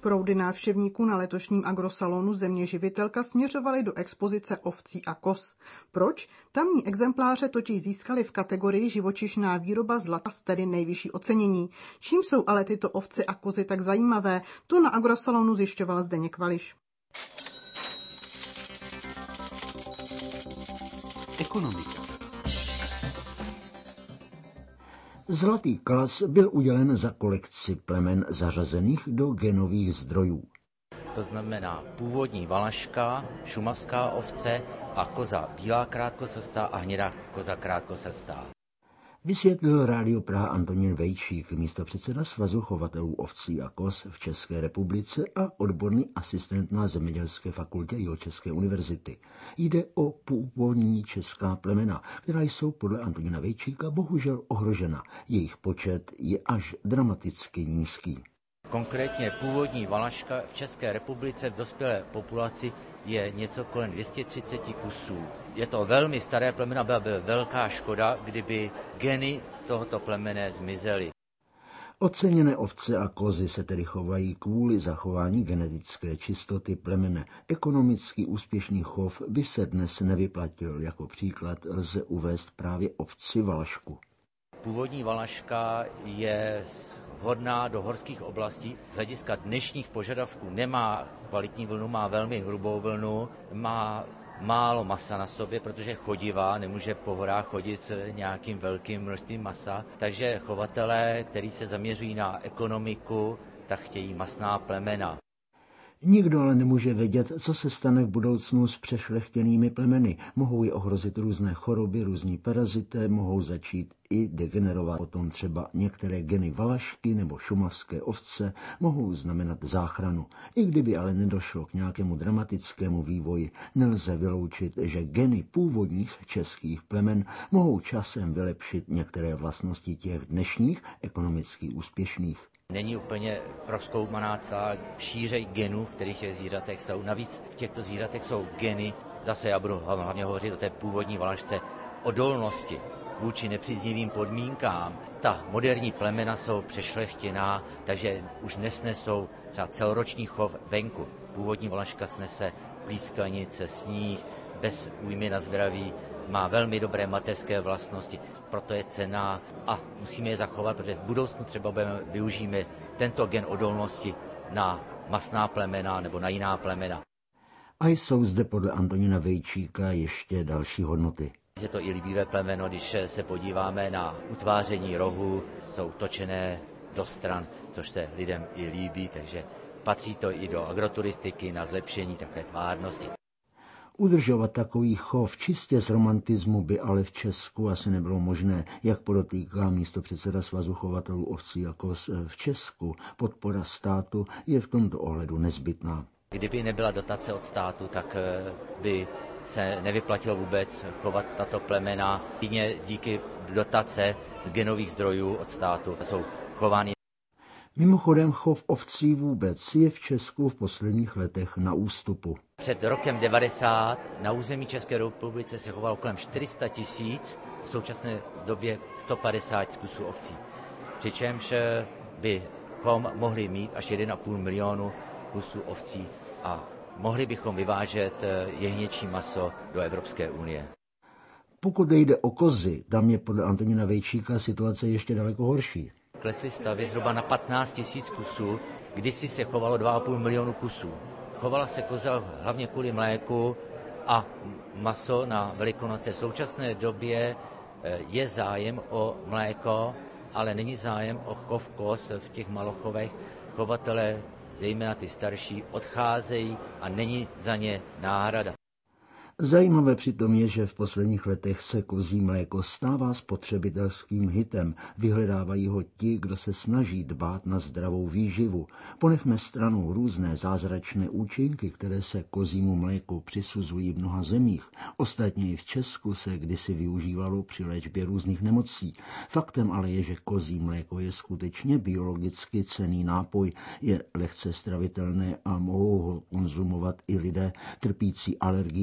Proudy návštěvníků na letošním agrosalonu Země živitelka směřovaly do expozice ovcí a koz. Proč? Tamní exempláře totiž získaly v kategorii živočišná výroba zlata, tedy nejvyšší ocenění. Čím jsou ale tyto ovce a kozy tak zajímavé, to na agrosalonu zjišťoval Zdeněk Vališ. Ekonomika. Zlatý klas byl udělen za kolekci plemen zařazených do genových zdrojů. To znamená původní valaška, šumavská ovce a koza bílá krátkosrstá a hnědá koza krátkosrstá. Vysvětlil Rádio Praha Antonín Vejčík, místopředseda Svazu chovatelů ovcí a koz v České republice a odborný asistent na Zemědělské fakultě Jihočeské univerzity. Jde o původní česká plemena, která jsou podle Antonína Vejčíka bohužel ohrožena. Jejich počet je až dramaticky nízký. Konkrétně původní valaška v České republice v dospělé populaci je něco kolem 230 kusů. Je to velmi staré plemena, byla by velká škoda, kdyby geny tohoto plemene zmizely. Oceněné ovce a kozy se tedy chovají kvůli zachování genetické čistoty plemene. Ekonomicky úspěšný chov by se dnes nevyplatil. Jako příklad lze uvést právě ovci valašku. Původní valaška je vhodná do horských oblastí. Z hlediska dnešních požadavků nemá kvalitní vlnu, má velmi hrubou vlnu, má málo masa na sobě, protože je chodivá, nemůže po horách chodit s nějakým velkým množstvím masa. Takže chovatelé, kteří se zaměřují na ekonomiku, tak chtějí masná plemena. Nikdo ale nemůže vědět, co se stane v budoucnu s přešlechtěnými plemeny. Mohou je ohrozit různé choroby, různí parazité, mohou začít i degenerovat. Potom třeba některé geny valašky nebo šumavské ovce mohou znamenat záchranu. I kdyby ale nedošlo k nějakému dramatickému vývoji, nelze vyloučit, že geny původních českých plemen mohou časem vylepšit některé vlastnosti těch dnešních ekonomicky úspěšných. Není úplně prozkoumaná celá šíře genů, v kterých těch zvířatech jsou. Navíc v těchto zvířatech jsou geny, zase já budu hlavně hovořit o té původní valašce, odolnosti vůči nepříznivým podmínkám. Ta moderní plemena jsou přešlechtěná, takže už nesnesou třeba celoroční chov venku. Původní valaška snese plískanice, sníh, bez újmy na zdraví, má velmi dobré mateřské vlastnosti, proto je cenná a musíme je zachovat, protože v budoucnu třeba využijeme tento gen odolnosti na masná plemena nebo na jiná plemena. A jsou zde podle Antonína Vejčíka ještě další hodnoty. Je to i líbivé plemeno, když se podíváme na utváření rohů, jsou točené do stran, což se lidem i líbí, takže patří to i do agroturistiky na zlepšení takové tvárnosti. Udržovat takový chov čistě z romantismu by ale v Česku asi nebylo možné, jak podotýká místopředseda Svazu chovatelů ovcí a koz v Česku. Podpora státu je v tomto ohledu nezbytná. Kdyby nebyla dotace od státu, tak by se nevyplatilo vůbec chovat tato plemena. Jedině díky dotace z genových zdrojů od státu jsou chovány. Mimochodem chov ovcí vůbec je v Česku v posledních letech na ústupu. Před rokem 90 na území České republiky se chovalo kolem 400 000, v současné době 150 kusů ovcí. Přičemž bychom mohli mít až 1,5 milionu kusů ovcí a mohli bychom vyvážet jehněčí maso do Evropské unie. Pokud jde o kozy, tam je podle Antonína Vejčíka situace ještě daleko horší. Klesly stavy zhruba na 15 000 kusů, kdysi se chovalo 2,5 milionu kusů. Chovala se koza hlavně kvůli mléku a maso na Velikonoce. V současné době je zájem o mléko, ale není zájem o chov koz v těch malochovech. Chovatelé, zejména ty starší, odcházejí a není za ně náhrada. Zajímavé přitom je, že v posledních letech se kozí mléko stává spotřebitelským hitem. Vyhledávají ho ti, kdo se snaží dbát na zdravou výživu. Ponechme stranou různé zázračné účinky, které se kozímu mléku přisuzují v mnoha zemích. Ostatně i v Česku se kdysi využívalo při léčbě různých nemocí. Faktem ale je, že kozí mléko je skutečně biologicky cenný nápoj, je lehce stravitelné a mohou ho konzumovat i lidé trpící alergií na krav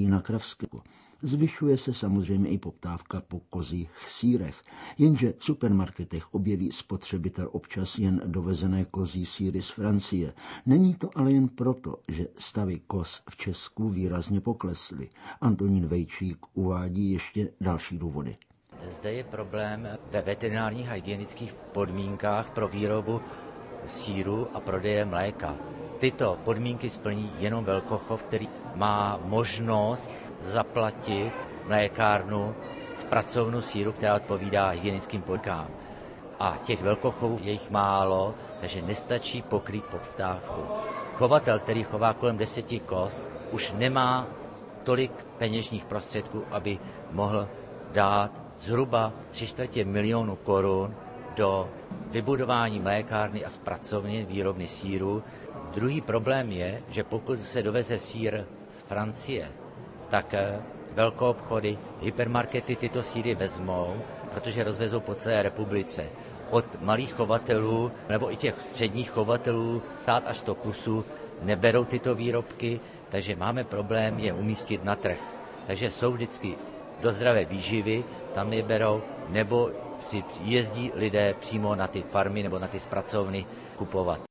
Norsku. Zvyšuje se samozřejmě i poptávka po kozích sýrech, jenže v supermarketech objeví spotřebitel občas jen dovezené kozí sýry z Francie. Není to ale jen proto, že stavy koz v Česku výrazně poklesly. Antonín Vejčík uvádí ještě další důvody. Zde je problém ve veterinárních a hygienických podmínkách pro výrobu sýru a prodeje mléka. Tyto podmínky splní jenom velkochov, který má možnost zaplatit mlékárnu zpracovnu sýru, která odpovídá hygienickým podmínkám. A těch velkochovů je jich málo, takže nestačí pokrýt poptávku. Chovatel, který chová kolem 10 koz, už nemá tolik peněžních prostředků, aby mohl dát zhruba 3/4 milionu korun do vybudování mlékárny a zpracovny výrobny sýru. Druhý problém je, že pokud se doveze sýr z Francie, tak velkoobchody, hypermarkety tyto sýry vezmou, protože rozvezou po celé republice. Od malých chovatelů nebo i těch středních chovatelů 50 až 100 kusů neberou tyto výrobky, takže máme problém je umístit na trh. Takže jsou vždycky do zdravé výživy, tam je berou, nebo si jezdí lidé přímo na ty farmy nebo na ty zpracovny kupovat.